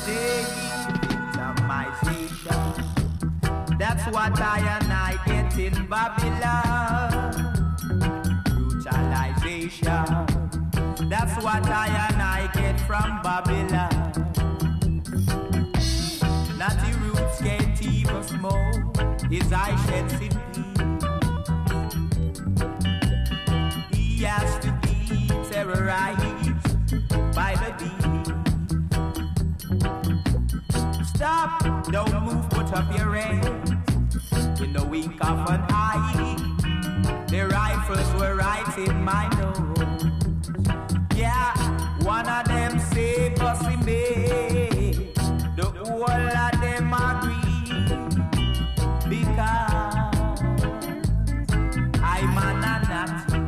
day, victimization. That's what I and I get in Babylon. Brutalization. That's what I and I get from Babylon. Natty roots can't even smoke. His eye sheds in peace. He has to be terrorized by the beast. Stop, don't move, put up your hands. In the wink of an eye, the rifles were right in my nose. Yeah, one of them say bossy me. The whole of them agree. Because I'm an anat.